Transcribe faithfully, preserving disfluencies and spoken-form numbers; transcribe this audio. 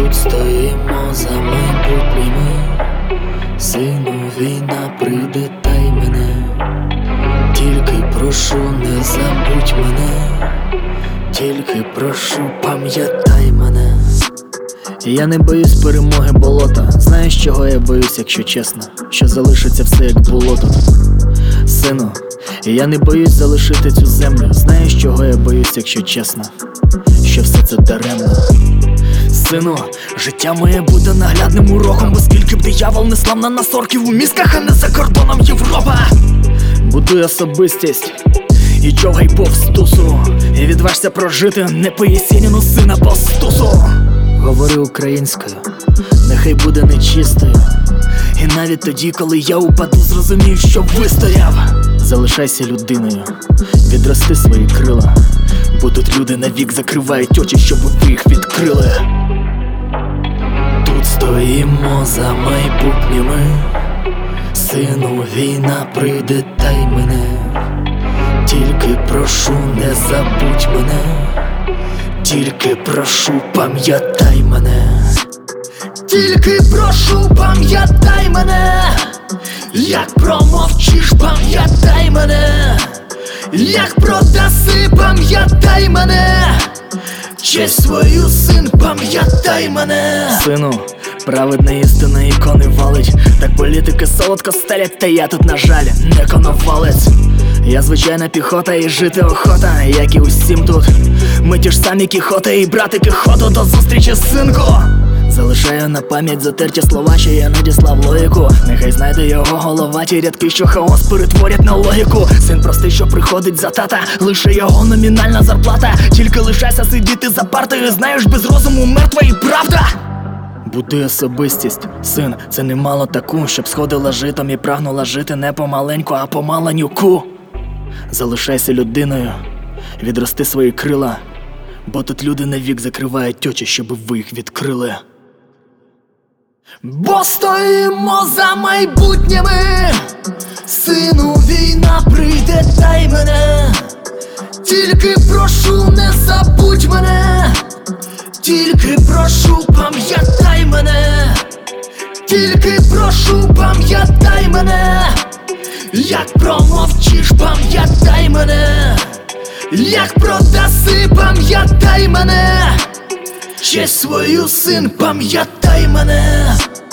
Тут стоїмо за майбутніми. Сину, війна прийде, та й мене. Тільки прошу, не забудь мене. Тільки прошу, пам'ятай мене. Я не боюсь перемоги болота. Знаєш, чого я боюсь, якщо чесно? Що залишиться все, як було тут. Сину, я не боюсь залишити цю землю. Знаєш, чого я боюсь, якщо чесно? Що все це даремно. Сину, життя моє буде наглядним уроком, бо скільки б диявол не слав на нас орків у мізках, а не за кордоном Європа. Будуй особистість і човгай повз тусу, і відважся прожити не по Єсеніну сина по стусу. Говори українською, нехай буде нечистою. І навіть тоді, коли я упаду, зрозумію, що вистояв. Залишайся людиною, відрости свої крила, бо тут люди навік закривають очі, щоб ви їх відкрили. Тут стоїмо за майбутніми. Сину, війна прийде, та й мене. Тільки прошу, не забудь мене. Тільки прошу, пам'ятай мене. Тільки прошу, пам'ятай мене. Як промовчиш, пам'ятай мене. Як продаси, пам'ятай мене. Честь свою, син, пам'ятай мене. Сину, праведна істина ікони валить. Так політики солодко стелять, та я тут, на жаль, не коновалець. Я звичайна піхота і жити охота, як і усім тут. Ми ті ж самі кіхоти і братики ходу. До зустрічі, синку. Залишаю на пам'ять затерті слова, що я надіслав логіку. Нехай знайде його голова ті рядки, що хаос перетворять на логіку. Син простий, що приходить за тата, лише його номінальна зарплата. Тільки лишайся сидіти за партою, знаєш, без розуму мертва і правда. Будуй особистість, син, це немало таку, щоб сходила житом і прагнула жити не помаленьку, а помаленьку. Залишайся людиною, відрости свої крила, бо тут люди навік закривають очі, щоб ви їх відкрили. Бо стоїмо за майбутніми. Сину, війна прийде, та й мене. Тільки прошу, не забудь мене. Тільки прошу, пам'ятай мене. Тільки прошу, пам'ятай мене. Як промовчиш, пам'ятай мене. Як продаси, пам'ятай мене. Честь свою, син, пам'ятай мене.